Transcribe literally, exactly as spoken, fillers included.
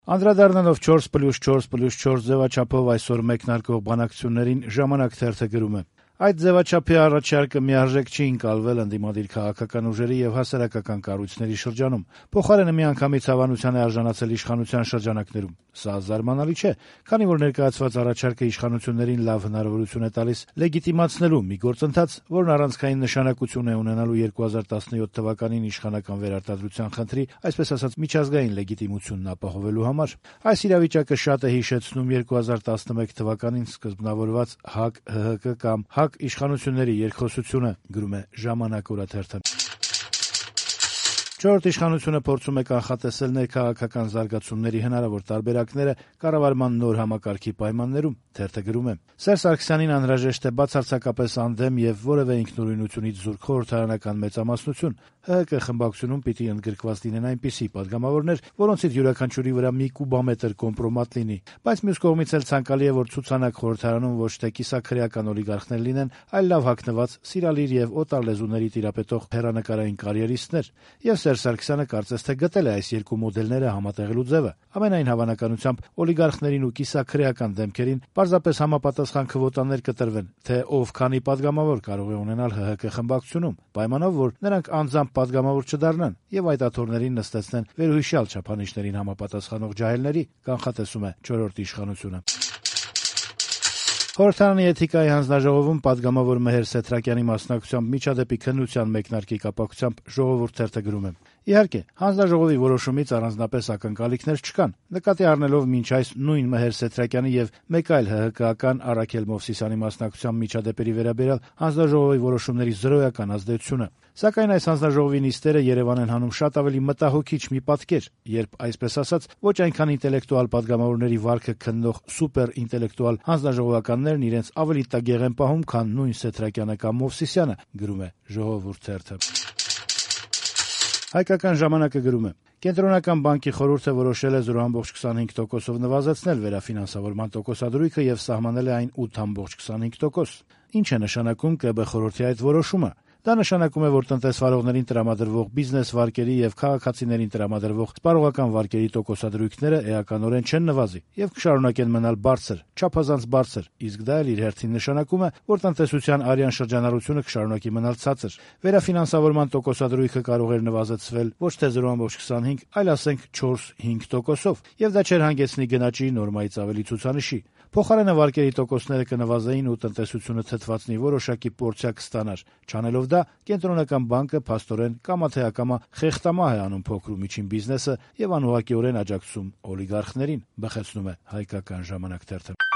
Անդրադառնալով չորս պլյուս չորս պլյուս չորս ձևաչափով այսօր մեկնարկող բանակցություններին «Ժամանակ» թերթը գրում է. Այդ ձևաչափի առաջարկը միարժեք չի ընկալվել ընդդիմադիր քաղաքական ուժերի եւ հասարակական կառույցների շրջանում, փոխարենը միանգամից հավանության է արժանացել իշխանության շրջանակներում։ Սա զարմանալի չէ, քանի որ ներկայացված առաջարկը իշխանություններին լավ հնարավորություն է տալիս լեգիտիմացնելու մի գործընթաց, որն առանցքային նշանակություն է ունենալու երկու հազար տասնյոթ թվականին իշխանական վերարտադրության խնդրի, այսպես ասած, միջազգային լեգիտիմությունն ապահովելու համար։ Այս իրավիճակը շատ է հիշեցնում երկու հազար տասնմեկ թվականին սկզբնավորված ՀԱԿ-ՀՀԿ կամ ՀԱԿ իշխանությունների երկխոսությունը, գրում է «Ժամանակ» օրաթերթը։ Չորրորդ իշխանությունը փորձում է կանխատեսել ներքաղաքական զարգացումների հնարավոր տարբերակները կառավարման նոր համակարգի պայմաններում, թերթը գրում է. Սերժ Սարգսյանին անհրաժեշտ է բացարձակապես անդեմ եւ որեւէ ինքնուրույնությունից զուրկ խորհրդարանական մեծամասնություն։ ՀՀԿ խմբակցությունում պիտի ընդգրկված լինեն այնպիսի падգամավորներ, որոնցից յուրաքանչյուրի վրա մի կուբամետր կոմպրոմատ լինի, բայց մյուս կողմից էլ ցանկալի է, որ ցուցանակ խորհրդարանում ոչ թե կիսաքրեական օլիգարխներ լինեն, այլ լավ հագնված, սիրալիր եւ օտար լեզուների տիրապետող հեռանկարային կարիերիստներ։ Եվ Սերժ Սարգսյանը կարծես թե գտել է այս երկու մոդելները համատեղելու ձևը։ Ամենայն հավանականությամբ օլիգարխներին ու կիսաքրեական դեմքերին պարզապես համապատասխան քվոտաներ կտրվեն, թե ով քանի падգամավոր կարող է ունենալ ՀՀԿ խմբակցությունում, պայմանով որ նրանք անձամբ падգամավոր չդառնան եւ այդ աթոռներին նստեցնեն վերոհիշյալ չափանիշներին համապատասխանող ջահելների, կանխատեսում է չորրորդ իշխանությունը։ Խորհրդարանի էթիկայի հանձնաժողովում падգամավոր Մեհեր Սեթրակյանի մասնակցությամբ միջադեպի քննության մեկնարկի կապակցությամբ «Ժողովուրդ» թերթը գրում է. Իհարկե, հանձնաժողովի որոշումից առանձնապես ակնկալիքներ չկան, նկատի առնելով մինչ այս նույն Մեհեր Սեթրակյանի եւ մեկ այլ ՀՀԿ-ական Արաքել Մովսիսյանի մասնակցությամբ միջադեպերի վերաբերյալ հանձնաժողովի որոշումների զրոյական ազդեցությունը։ Սակայն այս հանձնաժողովի նիստերը Երևան են հանում շատ ավելի մտահոգիչ մի պատկեր, երբ, այսպես ասած, ոչ այնքան ինտելեկտուալ падգամավորների վարքը քննող սուպեր ինտելեկտուալ հանձնաժողովականներն իրենց ավելի տգեղ են պահում, քան նույն Սեթրակյանը կամ Մովսիսյանը, գրում է «Ժողովուրդ» թերթը։ Հայկական ժամանակը գրում է. Կենտրոնական բանկի խորհուրդը որոշել է զրո կողմը քսանհինգ տոկոսով նվազեցնել վերաֆինանսավորման տոկոսադրույքը եւ սահմանել է այն ութ կողմը քսանհինգ տոկոս։ Ինչ է նշանակում ԿԲ խորհրդի այդ որոշումը։ Դա նշանակում է, որ տնտեսվարողներին տրամադրվող բիզնես վարկերի եւ քաղաքացիներին տրամադրվող սպառողական վարկերի տոկոսադրույքները էականորեն չեն նվազի եւ կշարունակեն մնալ բարձր, չափազանց բարձր, իսկ դա էլ իր հերթին նշանակում է, որ տնտեսության արյան շրջանառությունը կշարունակի մնալ ցածր։ Վերաֆինանսավորման տոկոսադրույքը կարող էր նվազեցվել ոչ թե զրո կողմը քսանհինգ, այլ ասենք չորս-հինգ տոկոսով, եւ դա չէր հանգեցնի գնաճի նորմայից ավելի ցուցանիշի։ Փոխարենը վարկերի տոկոսները կնվազեին ու տնտեսությունը թթվածնի որոշակի պորցիա կստանար։ Չանելով դա, կենտրոնական բանկը փաստորեն կամա թե ակամա խեղտամահ է անում փոքր ու միջին բիզնեսը եւ անուղղակիորեն աջակցում օլիգարխներին, բխեցնում է Հայկական ժամանակ թերթը։